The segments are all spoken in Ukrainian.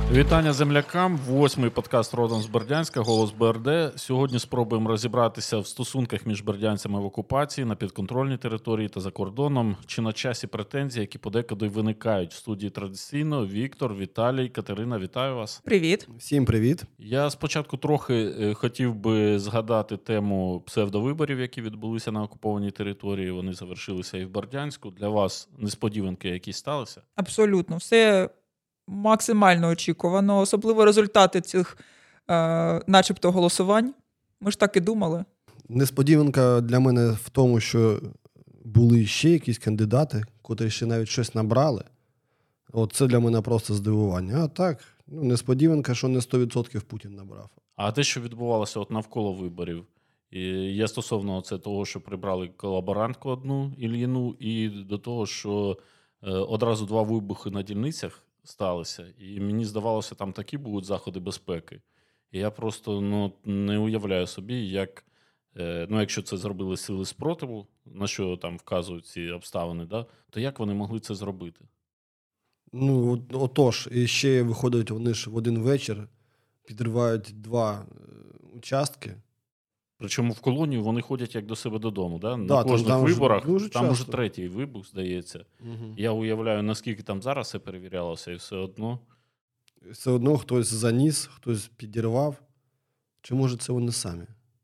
Вітання землякам. 8-й подкаст родом з Бердянська, «Голос БРД». Сьогодні спробуємо розібратися в стосунках між бердянцями в окупації, на підконтрольній території та за кордоном. Чи на часі претензії, які подекуди виникають в студії традиційно. Віктор, Віталій, Катерина, вітаю вас. Привіт. Всім привіт. Я спочатку трохи хотів би згадати тему псевдовиборів, які відбулися на окупованій території. Вони завершилися і в Бердянську. Для вас несподіванки якісь сталися? Абсолютно. Все максимально очікувано. Особливо результати цих начебто голосувань. Ми ж так і думали. Несподіванка для мене в тому, що були ще якісь кандидати, котрі ще навіть щось набрали. От це для мене просто здивування. А так, несподіванка, що не 100% Путін набрав. А те, що відбувалося от навколо виборів, і є стосовно того, що прибрали колаборантку одну Ільїну, і до того, що одразу 2 вибухи на дільницях сталися, і мені здавалося, там такі будуть заходи безпеки. І я просто не уявляю собі, як, якщо це зробили сили спротиву, на що там вказують ці обставини, да, то як вони могли це зробити? Отож, і ще виходять вони ж в один вечір, підривають 2 участки. Причому в колонію вони ходять як до себе додому. Да? Да, на кожних там виборах там уже 3-й вибух, здається. Угу. Я уявляю, наскільки там зараз все перевірялося, і все одно. Все одно хтось заніс, хтось підірвав. Чи може це вони самі?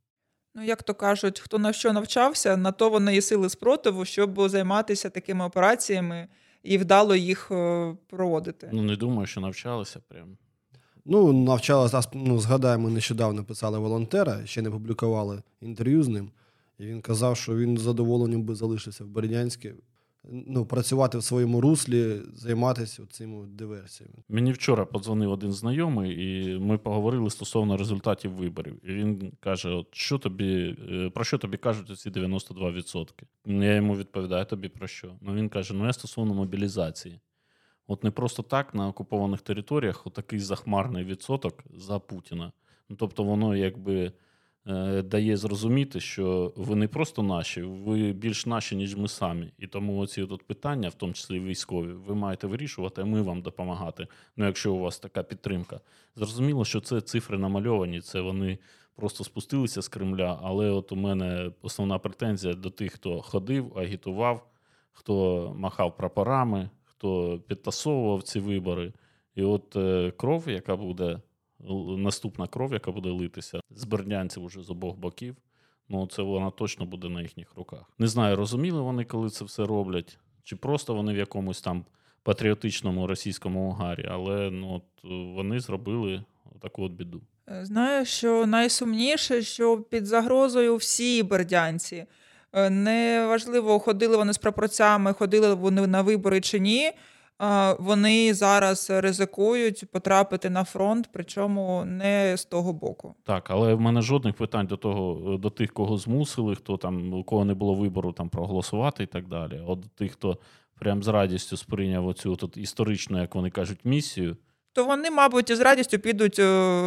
Як то кажуть, хто на що навчався, на то вони і сили спротиву, щоб займатися такими операціями і вдало їх проводити. Не думаю, що навчалися прям. Навчалися, згадаємо, нещодавно писали волонтера, ще не публікували інтерв'ю з ним, і він казав, що він з задоволенням би залишився в Бердянську, працювати в своєму руслі, займатися цими диверсіями. Мені вчора подзвонив один знайомий, і ми поговорили стосовно результатів виборів. І він каже, про що тобі кажуть ці 92%? Я йому відповідаю, тобі про що? Він каже, я стосовно мобілізації. От не просто так на окупованих територіях такий захмарний відсоток за Путіна. Тобто воно якби дає зрозуміти, що ви не просто наші, ви більш наші, ніж ми самі. І тому оці питання, в тому числі військові, ви маєте вирішувати, а ми вам допомагати. Якщо у вас така підтримка. Зрозуміло, що це цифри намальовані, це вони просто спустилися з Кремля, але от у мене основна претензія до тих, хто ходив, агітував, хто махав прапорами, хто підтасовував ці вибори. І от кров, яка буде, наступна кров, яка буде литися з бердянців уже з обох боків, це вона точно буде на їхніх руках. Не знаю, розуміли вони, коли це все роблять, чи просто вони в якомусь там патріотичному російському угарі, але вони зробили таку біду. Знаю, що найсумніше, що під загрозою всі бердянці. Неважливо, ходили вони з прапорцями, ходили вони на вибори чи ні, вони зараз ризикують потрапити на фронт, причому не з того боку. Так, але в мене жодних питань до тих, кого змусили, хто там, у кого не було вибору там проголосувати і так далі. От до тих, хто прям з радістю сприйняв оцю історичну, як вони кажуть, місію. То вони, мабуть, з радістю підуть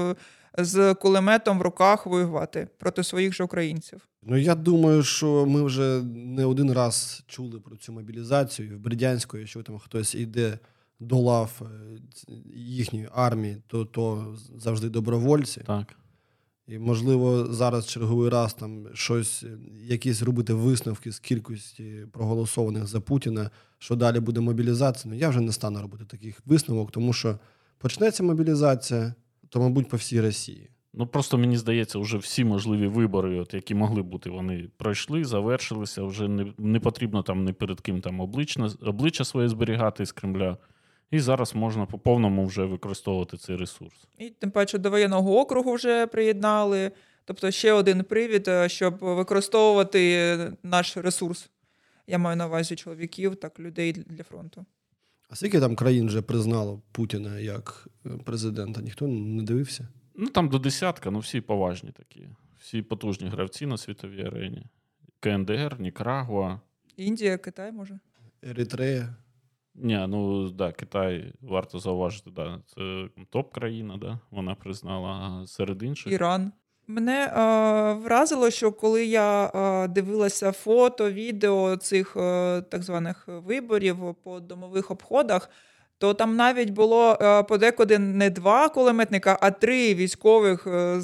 з кулеметом в руках воювати проти своїх же українців. Я думаю, що ми вже не один раз чули про цю мобілізацію. В Бердянську, якщо там хтось йде до лав їхньої армії, то завжди добровольці. Так. І, можливо, зараз черговий раз там якісь робити висновки з кількості проголосованих за Путіна, що далі буде мобілізація. Я вже не стану робити таких висновок, тому що почнеться мобілізація, то, мабуть, по всій Росії. Просто мені здається, вже всі можливі вибори, які могли бути, вони пройшли, завершилися. Вже не потрібно там ні перед ким там обличчя своє зберігати з Кремля. І зараз можна по повному вже використовувати цей ресурс. І тим паче до воєнного округу вже приєднали. Тобто ще один привід, щоб використовувати наш ресурс. Я маю на увазі чоловіків, так, людей для фронту. А скільки там країн вже признало Путіна як президента? Ніхто не дивився? Там до 10, всі поважні такі. Всі потужні гравці на світовій арені. КНДР, Нікарагуа. Індія, Китай, може? Еритрея. Ні, Китай, варто зауважити, це топ-країна, вона признала, а серед інших. Іран. Мене вразило, що коли я дивилася фото, відео цих так званих виборів по домових обходах, то там навіть було подекуди не 2 кулеметника, а 3 військових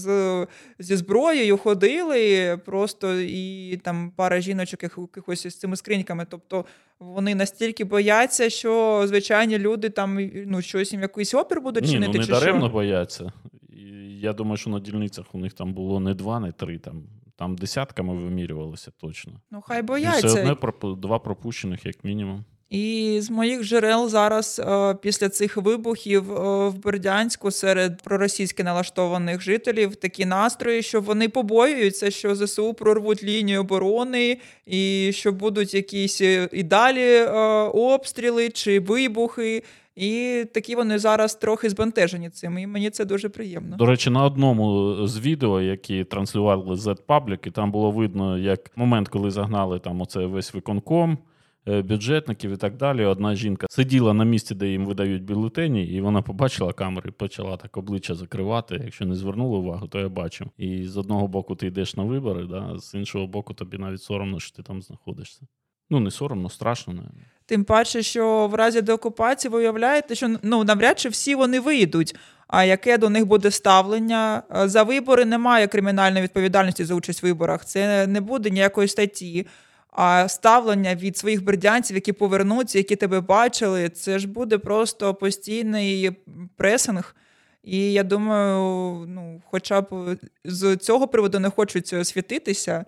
зі зброєю ходили просто, і там пара жіночок якихось з цими скриньками. Тобто вони настільки бояться, що звичайні люди там щось їм якийсь опір будуть чинити. Ні, чи не даремно що? бояться. І я думаю, що на дільницях у них там було не 2, не 3, там десятками вимірювалося точно. Хай І бояться. все одне 2 пропущених, як мінімум. І з моїх джерел зараз після цих вибухів в Бердянську серед проросійськи налаштованих жителів такі настрої, що вони побоюються, що ЗСУ прорвуть лінію оборони і що будуть якісь і далі обстріли чи вибухи. І такі вони зараз трохи збентежені цим, і мені це дуже приємно. До речі, на одному з відео, які транслювали Z-пабліки, там було видно, як момент, коли загнали там оце весь виконком, бюджетників і так далі. Одна жінка сиділа на місці, де їм видають бюлетені, і вона побачила камери, почала так обличчя закривати. Якщо не звернули увагу, то я бачив. І з одного боку ти йдеш на вибори, да? З іншого боку тобі навіть соромно, що ти там знаходишся. Не соромно, страшно, навіть. Тим паче, що в разі деокупації ви уявляєте, що навряд чи всі вони вийдуть. А яке до них буде ставлення? За вибори немає кримінальної відповідальності за участь в виборах. Це не буде ніякої статті. А ставлення від своїх бердянців, які повернуться, які тебе бачили, це ж буде просто постійний пресинг. І я думаю, хоча б з цього приводу не хочуть світитися,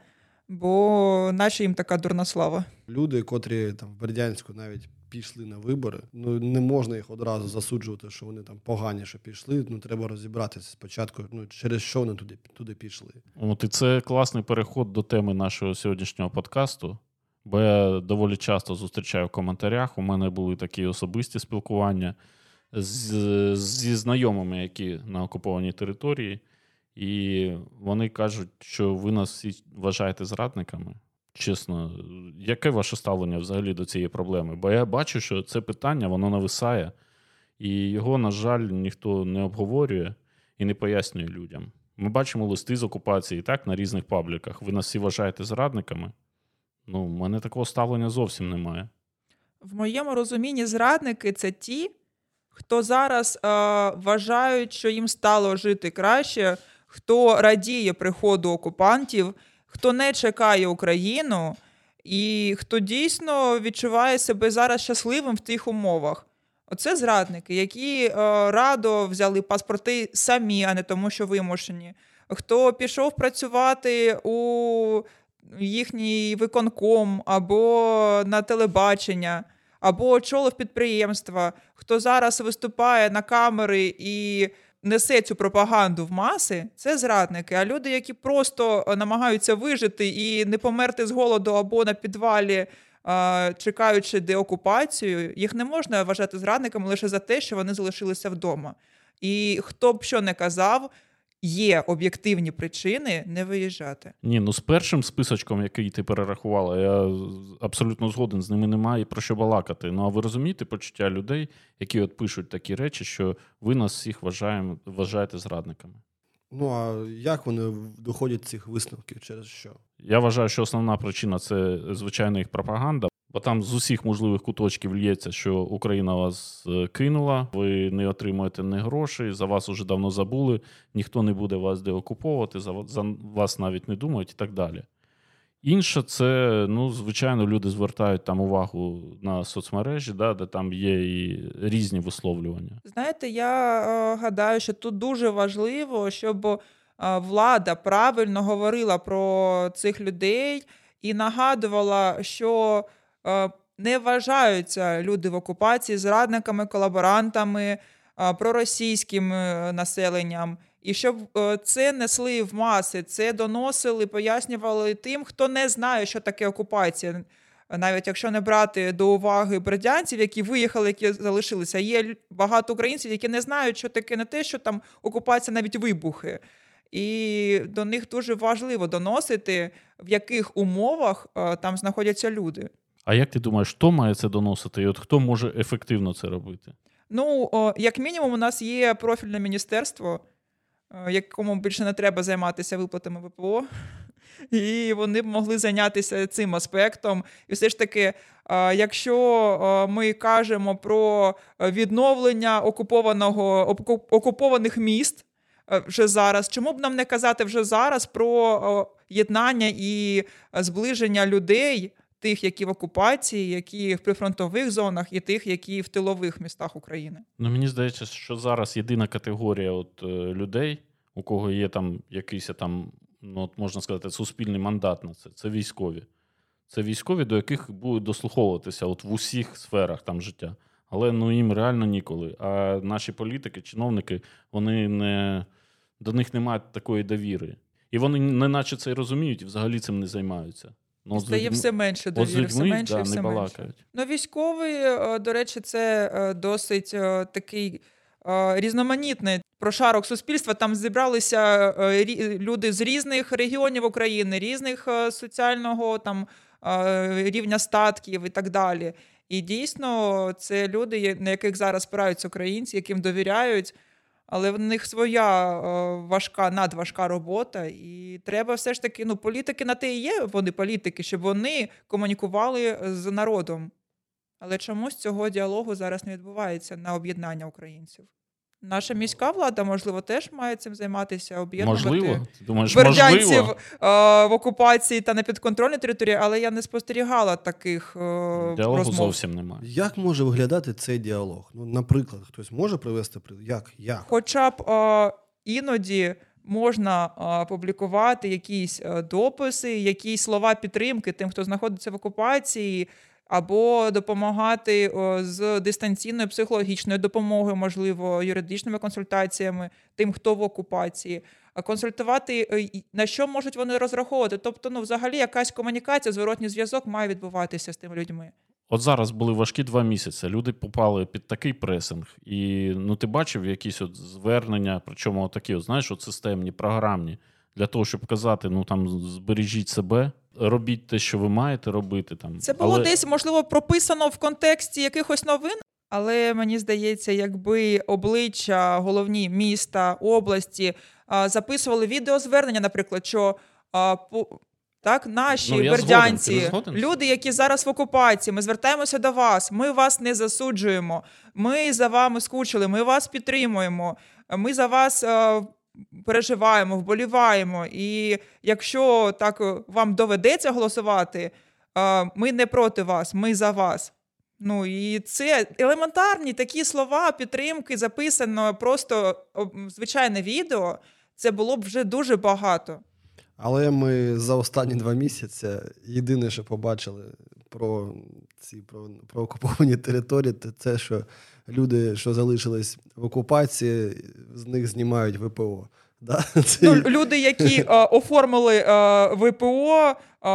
бо наче їм така дурна слава. Люди, котрі там в Бердянську навіть пішли на вибори, не можна їх одразу засуджувати, що вони там погані, що пішли. Треба розібратися спочатку, через що вони туди пішли. І це класний переход до теми нашого сьогоднішнього подкасту, бо я доволі часто зустрічаю в коментарях, у мене були такі особисті спілкування зі знайомими, які на окупованій території, і вони кажуть, що ви нас всі вважаєте зрадниками. Чесно, яке ваше ставлення взагалі до цієї проблеми? Бо я бачу, що це питання, воно нависає, і його, на жаль, ніхто не обговорює і не пояснює людям. Ми бачимо листи з окупації, так, на різних пабліках. Ви нас всі вважаєте зрадниками? В мене такого ставлення зовсім немає. В моєму розумінні зрадники – це ті, хто зараз вважають, що їм стало жити краще, хто радіє приходу окупантів, хто не чекає Україну і хто дійсно відчуває себе зараз щасливим в тих умовах. Оце зрадники, які радо взяли паспорти самі, а не тому, що вимушені. Хто пішов працювати у їхній виконком або на телебачення, або очолив підприємства, хто зараз виступає на камери і несе цю пропаганду в маси, це зрадники. А люди, які просто намагаються вижити і не померти з голоду або на підвалі, чекаючи деокупацію, їх не можна вважати зрадниками лише за те, що вони залишилися вдома. І хто б що не казав, є об'єктивні причини не виїжджати. З першим списочком, який ти перерахувала, я абсолютно згоден, з ними немає про що балакати. А ви розумієте почуття людей, які пишуть такі речі, що ви нас всіх вважаєте зрадниками? А як вони доходять цих висновків? Через що? Я вважаю, що основна причина – це, звичайно, їх пропаганда. Бо там з усіх можливих куточків лється, що Україна вас кинула, ви не отримуєте ні грошей, за вас уже давно забули, ніхто не буде вас деокуповувати, за вас навіть не думають і так далі. Інше – це, звичайно, люди звертають там увагу на соцмережі, де там є і різні висловлювання. Знаєте, я гадаю, що тут дуже важливо, щоб влада правильно говорила про цих людей і нагадувала, що не вважаються люди в окупації зрадниками, колаборантами, проросійським населенням. І щоб це несли в маси, це доносили, пояснювали тим, хто не знає, що таке окупація. Навіть якщо не брати до уваги бердянців, які виїхали, які залишилися. Є багато українців, які не знають, що таке не те, що там окупація, навіть вибухи. І до них дуже важливо доносити, в яких умовах там знаходяться люди. А як ти думаєш, хто має це доносити? І хто може ефективно це робити? Як мінімум, у нас є профільне міністерство, якому більше не треба займатися виплатами ВПО. і вони б могли зайнятися цим аспектом. І все ж таки, якщо ми кажемо про відновлення окупованих міст вже зараз, чому б нам не казати вже зараз про єднання і зближення людей, тих, які в окупації, які в прифронтових зонах, і тих, які в тилових містах України? Ну, мені здається, що зараз єдина категорія людей, у кого є там якийсь там, ну, от можна сказати, суспільний мандат на це військові. Це військові, до яких будуть дослуховуватися от в усіх сферах там життя. Але їм реально ніколи. А наші політики, чиновники, до них немає такої довіри. І вони неначе це й розуміють і взагалі цим не займаються. Стає все менше довіри, все менше і все менше. Військовий, до речі, це досить такий різноманітний прошарок суспільства. Там зібралися люди з різних регіонів України, різних соціального там рівня статків і так далі. І дійсно, це люди, на яких зараз спираються українці, яким довіряють, але в них своя надважка робота, і треба все ж таки, політики на те і є, вони політики, щоб вони комунікували з народом. Але чомусь цього діалогу зараз не відбувається на об'єднання українців. Наша міська влада, можливо, теж має цим займатися, об'єднувати можливо? Ти думаєш, бердянців в окупації та на підконтрольній території, але я не спостерігала таких діалогу розмов. Зовсім немає. Як може виглядати цей діалог? Наприклад, хтось може привести приклад? Як? Хоча б іноді можна публікувати якісь дописи, якісь слова підтримки тим, хто знаходиться в окупації, або допомагати з дистанційною психологічною допомогою, можливо, юридичними консультаціями тим, хто в окупації. Консультувати, на що можуть вони розраховувати. Тобто, взагалі, якась комунікація, зворотній зв'язок має відбуватися з тими людьми. От зараз були важкі 2 місяці, люди попали під такий пресинг, і ти бачив якісь звернення, причому такі, знаєш, системні, програмні, для того, щоб казати, збережіть себе, робіть те, що ви маєте робити. Це було десь, можливо, прописано в контексті якихось новин, але мені здається, якби обличчя головні міста, області записували відеозвернення, наприклад, що наші бердянці, люди, які зараз в окупації, ми звертаємося до вас, ми вас не засуджуємо, ми за вами скучили, ми вас підтримуємо, ми за вас переживаємо, вболіваємо, і якщо так вам доведеться голосувати, ми не проти вас, ми за вас. І це елементарні такі слова підтримки, записано просто звичайне відео, це було б вже дуже багато. Але ми за останні 2 місяці єдине, що побачили про окуповані території, це що люди, що залишились в окупації, з них знімають ВПО. Да? Люди, які оформили ВПО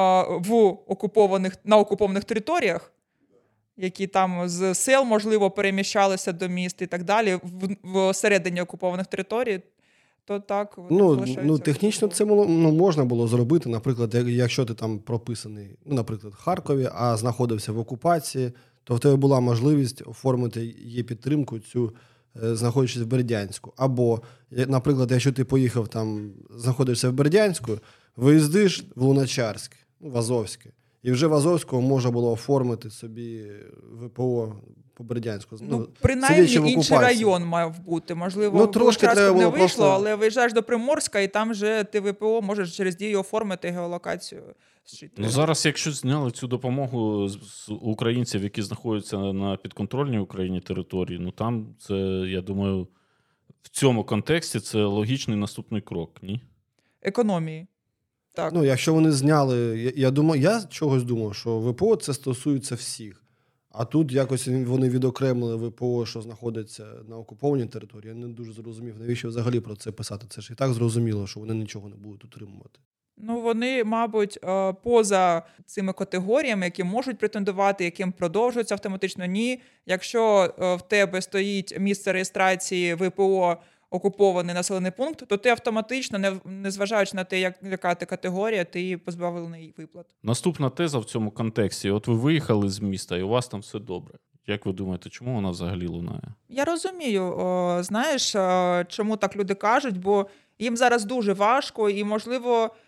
на окупованих територіях, які там з сел, можливо, переміщалися до міст і так далі, всередині окупованих територій, то так технічно це можна було зробити. Наприклад, якщо ти там прописаний, наприклад, в Харкові, а знаходився в окупації, то в тебе була можливість оформити її підтримку цю, знаходячись в Бердянську. Або, наприклад, якщо ти поїхав там, знаходишся в Бердянську, виїздиш в Луначарськ, в Азовське, і вже в Азовському можна було оформити собі ВПО по Бердянську. Принаймні інший район мав бути. Можливо, в Луначарську не вийшло, але виїжджаєш до Приморська, і там вже ти ВПО можеш через Дію оформити геолокацію. Зараз, якщо зняли цю допомогу з українців, які знаходяться на підконтрольній Україні території, там це, я думаю, в цьому контексті це логічний наступний крок, ні? Економії. Так. Якщо вони зняли, я чогось думав, що ВПО це стосується всіх. А тут якось вони відокремили ВПО, що знаходиться на окупованій території. Я не дуже зрозумів, навіщо взагалі про це писати. Це ж і так зрозуміло, що вони нічого не будуть утримувати. Вони, мабуть, поза цими категоріями, які можуть претендувати, яким продовжується автоматично, ні. Якщо в тебе стоїть місце реєстрації ВПО окупований населений пункт, то ти автоматично, незважаючи на те, яка ти категорія, ти позбавлений виплат. Наступна теза в цьому контексті. От ви виїхали з міста, і у вас там все добре. Як ви думаєте, чому вона взагалі лунає? Я розумію. Знаєш, чому так люди кажуть, бо їм зараз дуже важко, і, можливо,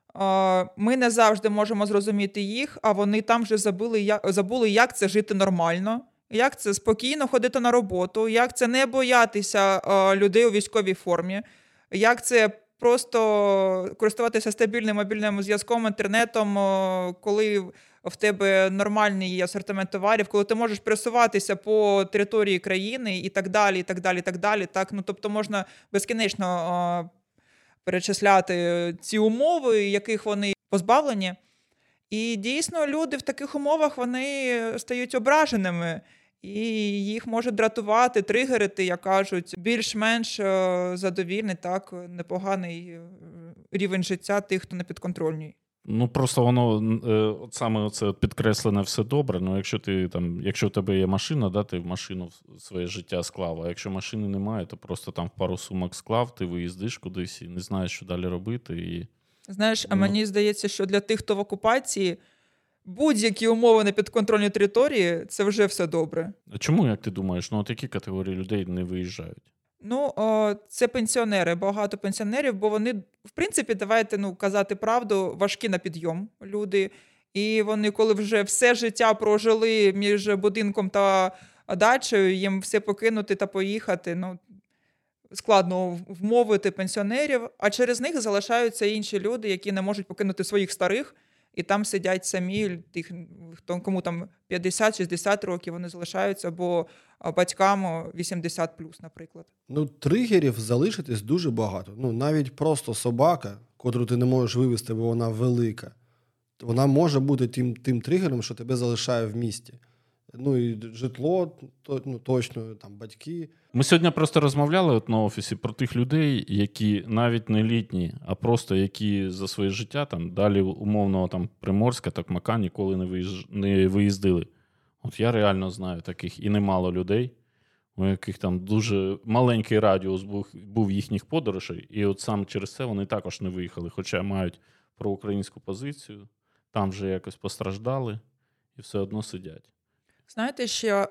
Ми не завжди можемо зрозуміти їх, а вони там вже забули, як це жити нормально, як це спокійно ходити на роботу, як це не боятися людей у військовій формі, як це просто користуватися стабільним мобільним зв'язком, інтернетом, коли в тебе нормальний асортимент товарів, коли ти можеш пересуватися по території країни і так далі, і так далі, і так далі. Так? Ну, тобто можна безкінечно перечисляти ці умови, яких вони позбавлені. І дійсно люди в таких умовах вони стають ображеними. І їх може дратувати, тригерити, як кажуть, більш-менш задовільний, так, непоганий рівень життя тих, хто не підконтрольний. Ну, просто воно, от саме оце підкреслене все добре, ну, якщо в тебе є машина, да, ти в машину своє життя склав, а якщо машини немає, то просто там в пару сумок склав, ти виїздиш кудись і не знаєш, що далі робити. І... Знаєш, а мені здається, що для тих, хто в окупації, будь-які умови на підконтрольній території – це вже все добре. А чому, як ти думаєш, от які категорії людей не виїжджають? Ну, це пенсіонери, багато пенсіонерів, бо вони, в принципі, давайте казати правду, важкі на підйом люди. І вони, коли вже все життя прожили між будинком та дачею, їм все покинути та поїхати, складно вмовити пенсіонерів, а через них залишаються інші люди, які не можуть покинути своїх старих, і там сидять самі, тих, кому там 50-60 років, вони залишаються, або батькам 80+, наприклад. Тригерів залишитись дуже багато. Навіть просто собака, котру ти не можеш вивезти, бо вона велика, вона може бути тим тригером, що тебе залишає в місті. І житло, точно, там батьки. Ми сьогодні просто розмовляли на офісі про тих людей, які навіть не літні, а просто які за своє життя там далі умовного там Приморська, Токмака ніколи не виїздили. От я реально знаю таких і немало людей, у яких там дуже маленький радіус був їхніх подорожей, і от сам через це вони також не виїхали, хоча мають проукраїнську позицію, там вже якось постраждали і все одно сидять. Знаєте, ще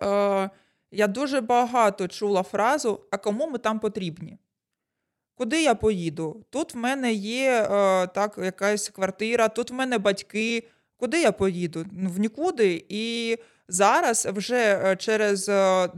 я дуже багато чула фразу «а кому ми там потрібні?» Куди я поїду? Тут в мене є якась квартира, тут в мене батьки. Куди я поїду? В нікуди. І зараз вже через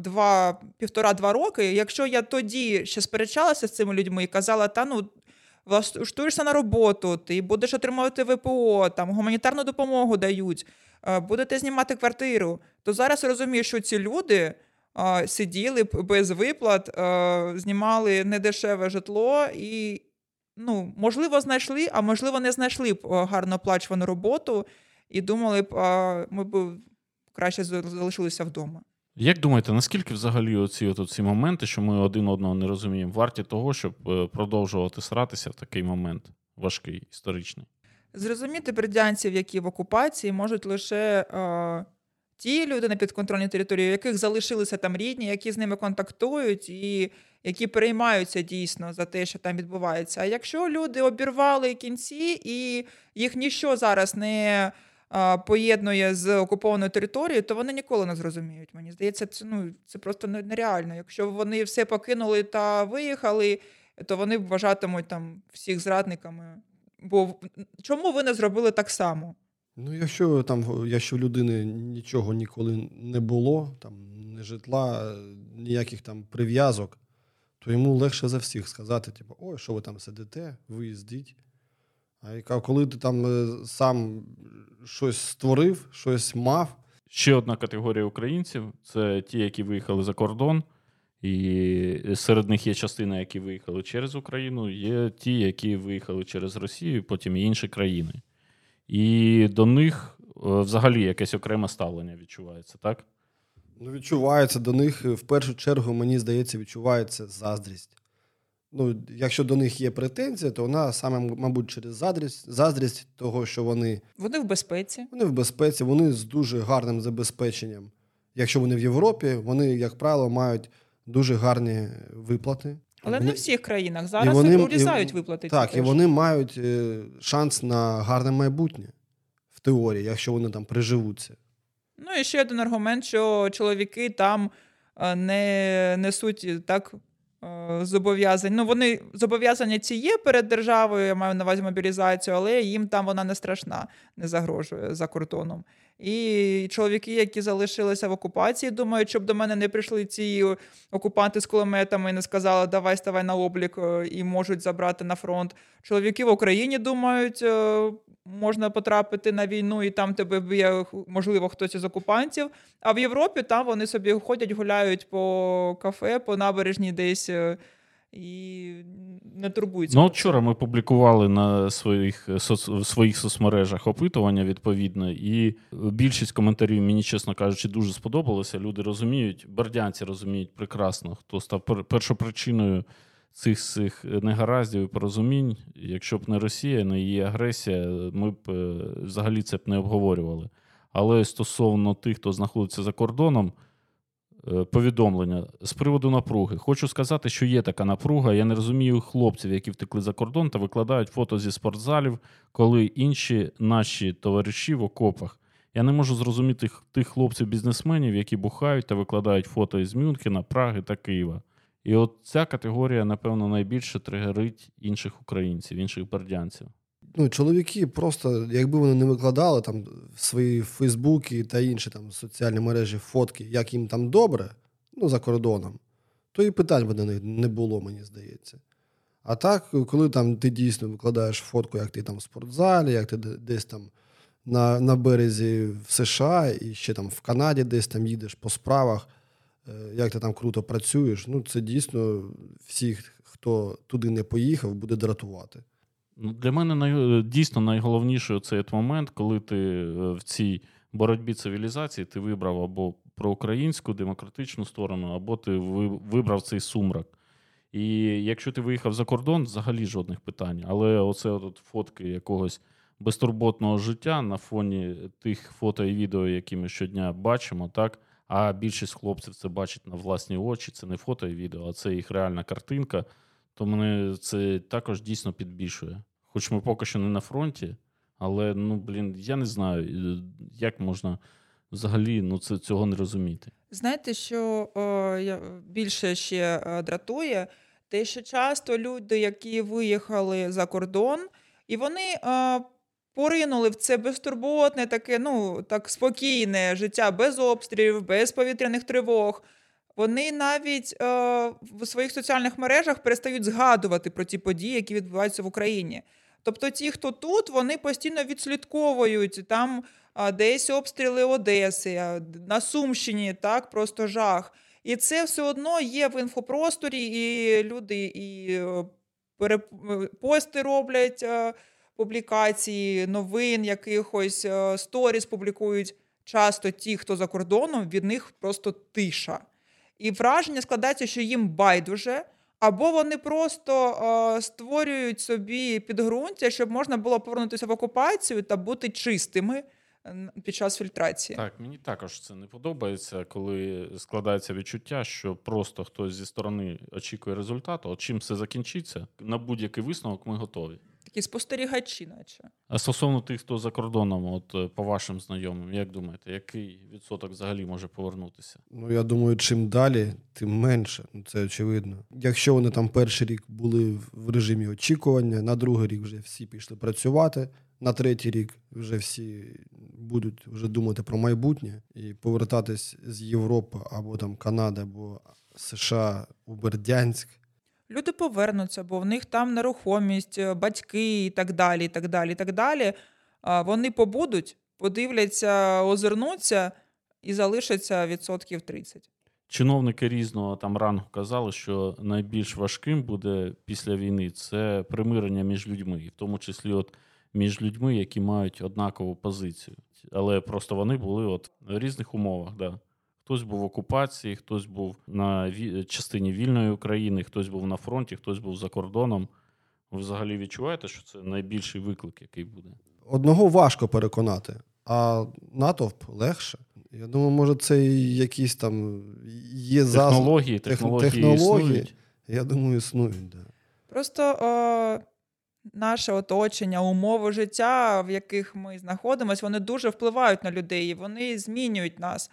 1,5-2 роки, якщо я тоді ще сперечалася з цими людьми і казала, влаштуєшся на роботу, ти будеш отримувати ВПО, там гуманітарну допомогу дають, будете знімати квартиру, то зараз розумію, що ці люди сиділи без виплат, знімали недешеве житло і, можливо, знайшли, а можливо, не знайшли б гарно оплачувану роботу і думали б, ми б краще залишилися вдома. Як думаєте, наскільки взагалі оці моменти, що ми один одного не розуміємо, варті того, щоб продовжувати сратися в такий момент важкий, історичний? Зрозуміти бердянців, які в окупації, можуть лише ті люди на підконтрольній території, у яких залишилися там рідні, які з ними контактують і які переймаються дійсно за те, що там відбувається. А якщо люди обірвали кінці і їх ніщо зараз не поєднує з окупованою територією, то вони ніколи не зрозуміють. Мені здається, це просто нереально. Якщо вони все покинули та виїхали, то вони вважатимуть там всіх зрадниками. Бо чому ви не зробили так само? Якщо в людини нічого ніколи не було, там ні житла, ніяких там прив'язок, то йому легше за всіх сказати, ой, що ви там сидите, виїздіть. А коли ти там сам щось створив, щось мав. Ще одна категорія українців – це ті, які виїхали за кордон. І серед них є частина, які виїхали через Україну, є ті, які виїхали через Росію, потім і інші країни. І до них взагалі якесь окреме ставлення відчувається, так? Відчувається до них, в першу чергу, мені здається, відчувається заздрість. Якщо до них є претензія, то вона саме, мабуть, через заздрість того, що вони... Вони в безпеці. Вони в безпеці, вони з дуже гарним забезпеченням. Якщо вони в Європі, вони, як правило, мають дуже гарні виплати. Але не в всіх країнах. Зараз урізають виплати. Так, і вони мають шанс на гарне майбутнє в теорії, якщо вони там приживуться. І ще один аргумент, що чоловіки там не несуть так зобов'язань. Ну, вони зобов'язання ці є перед державою, я маю на увазі мобілізацію, але їм там вона не страшна, не загрожує за кордоном. І чоловіки, які залишилися в окупації, думають, щоб до мене не прийшли ці окупанти з кулеметами і не сказали, давай, ставай на облік, і можуть забрати на фронт. Чоловіки в Україні думають, можна потрапити на війну, і там тебе б'є, можливо, хтось із окупантів. А в Європі там вони собі ходять, гуляють по кафе, по набережній десь і не турбуються. Ну, вчора ми публікували на своїх соцмережах опитування відповідно, і більшість коментарів мені, чесно кажучи, дуже сподобалося. Люди розуміють, бердянці розуміють прекрасно, хто став першопричиною цих негараздів і порозумінь. Якщо б не Росія, не її агресія, ми б взагалі це б не обговорювали. Але стосовно тих, хто знаходиться за кордоном, повідомлення з приводу напруги. Хочу сказати, що є така напруга. Я не розумію хлопців, які втекли за кордон та викладають фото зі спортзалів, коли інші наші товариші в окопах. Я не можу зрозуміти тих хлопців-бізнесменів, які бухають та викладають фото із Мюнхена, Праги та Києва. І от ця категорія, напевно, найбільше тригерить інших українців, інших бердянців. Ну, чоловіки просто, якби вони не викладали там в свої Фейсбуки та інші там соціальні мережі фотки, як їм там добре, ну, за кордоном, то і питань би до них не було, мені здається. А так, коли там ти дійсно викладаєш фотку, як ти там в спортзалі, як ти десь там на березі в США і ще там в Канаді десь там їдеш по справах, як ти там круто працюєш, ну, це дійсно всіх, хто туди не поїхав, буде дратувати. Для мене дійсно найголовніший цей момент, коли ти в цій боротьбі цивілізації ти вибрав або проукраїнську демократичну сторону, або ти вибрав цей сумрак. І якщо ти виїхав за кордон, взагалі жодних питань. Але оце от фотки якогось безтурботного життя на фоні тих фото і відео, які ми щодня бачимо, так? А більшість хлопців це бачить на власні очі, це не фото і відео, а це їх реальна картинка, то мене це також дійсно підбільшує. Хоч ми поки що не на фронті, але, я не знаю, як можна взагалі цього не розуміти. Знаєте, що більше ще дратує? Те, що часто люди, які виїхали за кордон, і вони поринули в це безтурботне, таке, так спокійне життя, без обстрілів, без повітряних тривог. Вони навіть в своїх соціальних мережах перестають згадувати про ті події, які відбуваються в Україні. Тобто ті, хто тут, вони постійно відслідковують, там десь обстріли Одеси, на Сумщині, так, просто жах. І це все одно є в інфопросторі, і люди і пости роблять, публікації, новин, якихось сторіс публікують. Часто ті, хто за кордоном, від них просто тиша. І враження складається, що їм байдуже, або вони просто створюють собі підґрунтя, щоб можна було повернутися в окупацію та бути чистими під час фільтрації. Так, мені також це не подобається, коли складається відчуття, що просто хтось зі сторони очікує результату, от чим все закінчиться, на будь-який висновок ми готові. Такі спостерігачі, наче. А стосовно тих, хто за кордоном, от по вашим знайомим, як думаєте, який відсоток взагалі може повернутися? Ну, я думаю, чим далі, тим менше. Це очевидно. Якщо вони там перший рік були в режимі очікування, на другий рік вже всі пішли працювати, на третій рік вже всі будуть вже думати про майбутнє і повертатись з Європи або там Канади, або США у Бердянськ. Люди повернуться, бо в них там нерухомість, батьки і так далі, і так далі, і так далі. Вони побудуть, подивляться, озирнуться і залишаться 30%. Чиновники різного там рангу казали, що найбільш важким буде після війни це примирення між людьми, в тому числі от між людьми, які мають однакову позицію. Але просто вони були в різних умовах, да. Хтось був в окупації, хтось був на частині вільної України, хтось був на фронті, хтось був за кордоном. Ви взагалі відчуваєте, що це найбільший виклик, який буде? Одного важко переконати, а натовп легше. Я думаю, може це якісь там є технології існують. Я думаю, існують, да. Просто наше оточення, умови життя, в яких ми знаходимося, вони дуже впливають на людей, вони змінюють нас.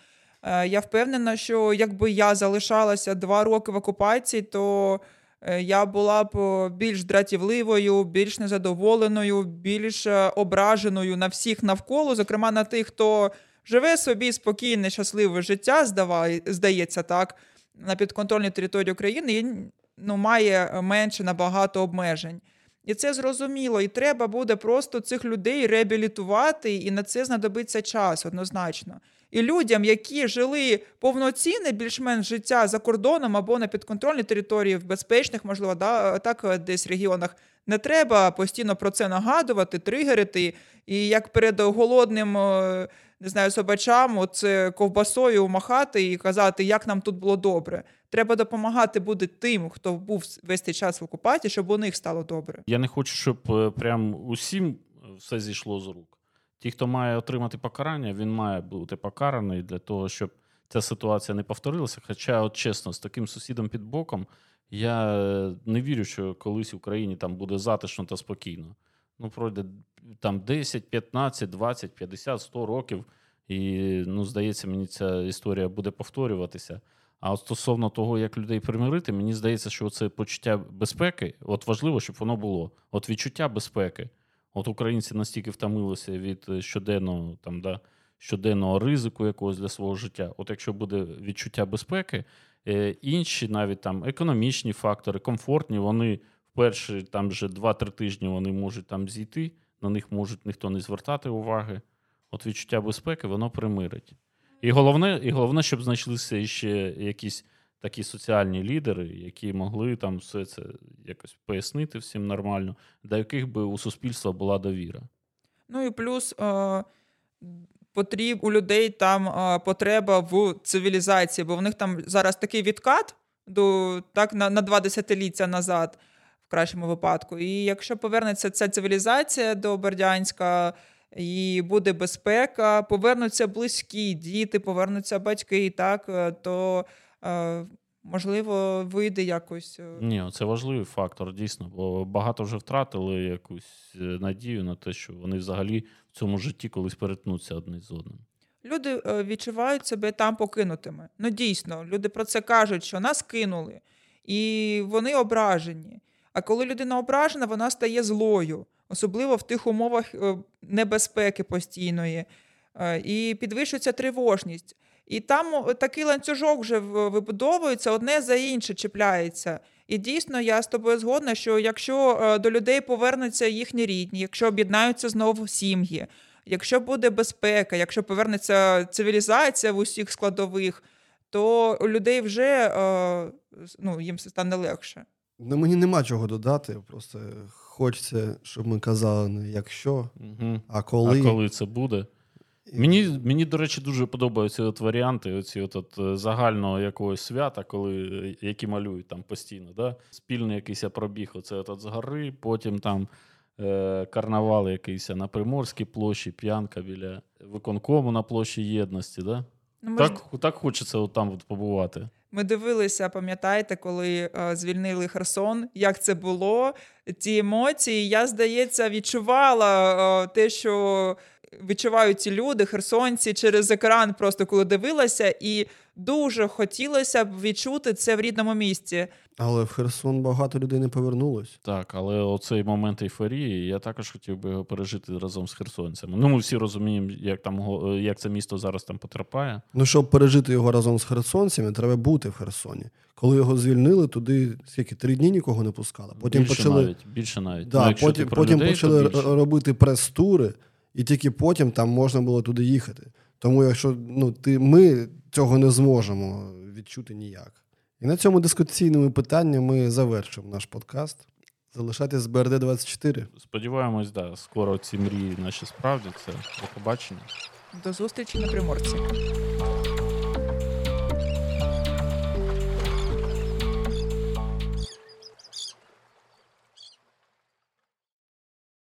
Я впевнена, що якби я залишалася 2 роки в окупації, то я була б більш дратівливою, більш незадоволеною, більш ображеною на всіх навколо, зокрема на тих, хто живе собі спокійне, щасливе життя, здається так, на підконтрольній території України і має менше набагато обмежень. І це зрозуміло, і треба буде просто цих людей реабілітувати, і на це знадобиться час, однозначно. І людям, які жили повноцінне більш-менш життя за кордоном або на підконтрольній території, в безпечних, можливо, так десь регіонах, не треба постійно про це нагадувати, тригерити, і як перед голодним, не знаю, собачам, оце ковбасою махати і казати, як нам тут було добре. Треба допомагати буде тим, хто був весь цей час в окупації, щоб у них стало добре. Я не хочу, щоб прям усім все зійшло з рук. Ті, хто має отримати покарання, він має бути покараний для того, щоб ця ситуація не повторилася. Хоча, от чесно, з таким сусідом під боком, я не вірю, що колись в Україні там буде затишно та спокійно. Пройде там 10, 15, 20, 50, 100 років, і, здається, мені ця історія буде повторюватися. А от стосовно того, як людей примирити, мені здається, що це почуття безпеки, от важливо, щоб воно було. От відчуття безпеки. От українці настільки втомилися від щоденного ризику якогось для свого життя. От якщо буде відчуття безпеки, інші навіть там економічні фактори, комфортні, вони в перші там вже 2-3 тижні вони можуть там зійти, на них можуть ніхто не звертати уваги. От відчуття безпеки, воно примирить. І головне, щоб знайшлися ще якісь такі соціальні лідери, які могли там все це якось пояснити всім нормально, до яких би у суспільства була довіра. І плюс у людей там потреба в цивілізації, бо в них там зараз такий відкат на 2 десятиліття назад, в кращому випадку. І якщо повернеться ця цивілізація до Бердянська, і буде безпека, повернуться близькі, діти, повернуться батьки, то, можливо, вийде якось. Ні, це важливий фактор, дійсно, бо багато вже втратили якусь надію на те, що вони взагалі в цьому житті колись перетнуться одне з одним. Люди відчувають себе там покинутими. Дійсно, люди про це кажуть, що нас кинули, і вони ображені. А коли людина ображена, вона стає злою. Особливо в тих умовах небезпеки постійної. І підвищується тривожність. І там такий ланцюжок вже вибудовується, одне за інше чіпляється. І дійсно, я з тобою згодна, що якщо до людей повернуться їхні рідні, якщо об'єднаються знову сім'ї, якщо буде безпека, якщо повернеться цивілізація в усіх складових, то у людей вже їм стане легше. Мені нема чого додати, просто хочеться, щоб ми казали не якщо, а коли. А коли це буде. Мені, до речі, дуже подобаються варіанти оці загального якогось свята, які малюють там постійно. Да? Спільний якийсь пробіг з гори, потім там карнавал якийсь на Приморській площі, п'янка біля виконкому на площі Єдності. Да? Так хочеться там побувати. Ми дивилися, пам'ятаєте, коли звільнили Херсон, як це було, ті емоції. Я, здається, відчувала те, що відчувають ці люди, херсонці, через екран просто коли дивилася, і дуже хотілося б відчути це в рідному місті. Але в Херсон багато людей не повернулось. Так, але оцей момент ейфорії, я також хотів би його пережити разом з херсонцями. Ми всі розуміємо, як це місто зараз там потерпає. Щоб пережити його разом з херсонцями, треба бути в Херсоні. Коли його звільнили, туди 3 дні нікого не пускали. Потім більше навіть. Да, потім почали робити прес-тури, і тільки потім там можна було туди їхати. Тому якщо ми цього не зможемо відчути ніяк. І на цьому дискусійному питанні ми завершимо наш подкаст. Залишайтесь з БРД-24. Сподіваємось, скоро ці мрії наші справдяться. До побачення. До зустрічі на Приморці.